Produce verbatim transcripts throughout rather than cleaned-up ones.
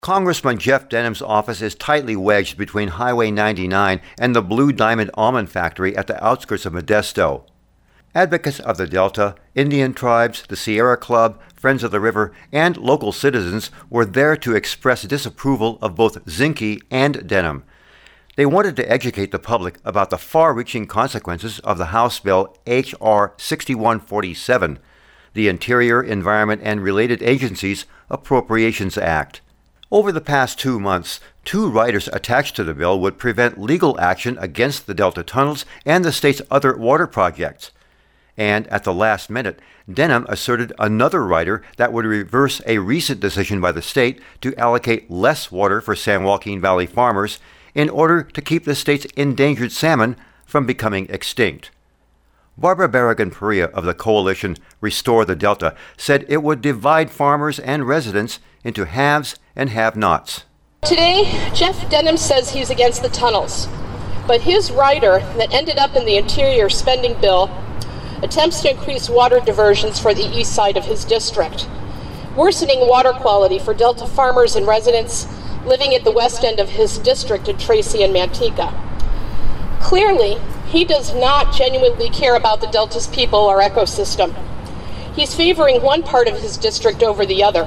Congressman Jeff Denham's office is tightly wedged between Highway ninety-nine and the Blue Diamond Almond Factory at the outskirts of Modesto. Advocates of the Delta, Indian tribes, the Sierra Club, Friends of the River, and local citizens were there to express disapproval of both Zinke and Denham. They wanted to educate the public about the far-reaching consequences of the House Bill H R sixty-one forty-seven, the Interior, Environment, and Related Agencies Appropriations Act. Over the past two months, two riders attached to the bill would prevent legal action against the Delta tunnels and the state's other water projects. And at the last minute, Denham asserted another rider that would reverse a recent decision by the state to allocate less water for San Joaquin Valley farmers in order to keep the state's endangered salmon from becoming extinct. Barbara Barragan-Perea of the coalition Restore the Delta said it would divide farmers and residents into haves and have-nots. Today, Jeff Denham says he's against the tunnels, but his rider that ended up in the Interior spending bill attempts to increase water diversions for the east side of his district, worsening water quality for Delta farmers and residents living at the west end of his district in Tracy and Manteca. Clearly, he does not genuinely care about the Delta's people or ecosystem. He's favoring one part of his district over the other.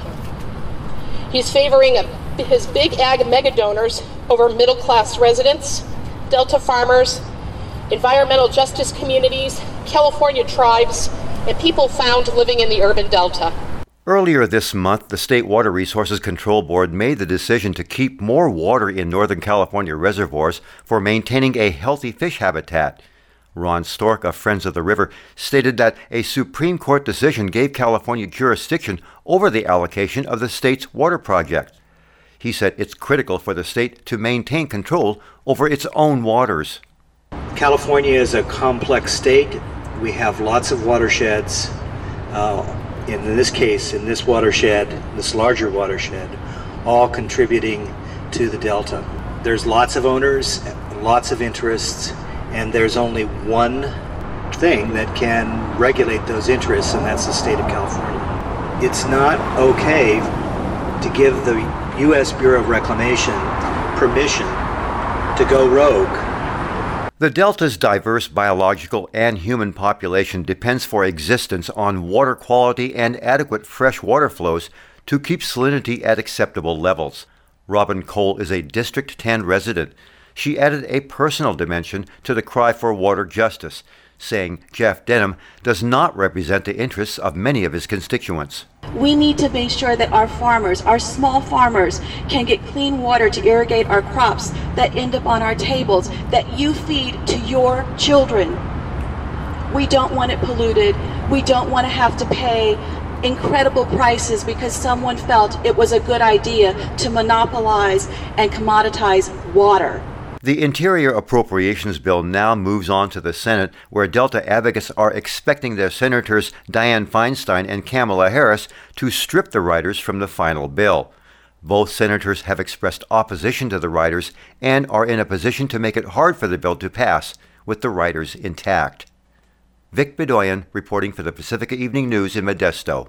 He's favoring a, his big ag megadonors over middle-class residents, Delta farmers, environmental justice communities, California tribes, and people found living in the urban Delta. Earlier this month, the State Water Resources Control Board made the decision to keep more water in Northern California reservoirs for maintaining a healthy fish habitat. Ron Stork of Friends of the River stated that a Supreme Court decision gave California jurisdiction over the allocation of the state's water project. He said it's critical for the state to maintain control over its own waters. California is a complex state. We have lots of watersheds. Uh, in this case, in this watershed, this larger watershed, all contributing to the Delta. There's lots of owners, lots of interests, and there's only one thing that can regulate those interests, and that's the state of California. It's not okay to give the U S Bureau of Reclamation permission to go rogue. The Delta's diverse biological and human population depends for existence on water quality and adequate fresh water flows to keep salinity at acceptable levels. Robin Cole is a District ten resident. She added a personal dimension to the cry for water justice, saying Jeff Denham does not represent the interests of many of his constituents. We need to make sure that our farmers, our small farmers, can get clean water to irrigate our crops that end up on our tables, that you feed to your children. We don't want it polluted. We don't want to have to pay incredible prices because someone felt it was a good idea to monopolize and commoditize water. The Interior Appropriations Bill now moves on to the Senate, where Delta advocates are expecting their Senators Dianne Feinstein and Kamala Harris to strip the riders from the final bill. Both senators have expressed opposition to the riders and are in a position to make it hard for the bill to pass, with the riders intact. Vic Bedoyan reporting for the Pacifica Evening News in Modesto.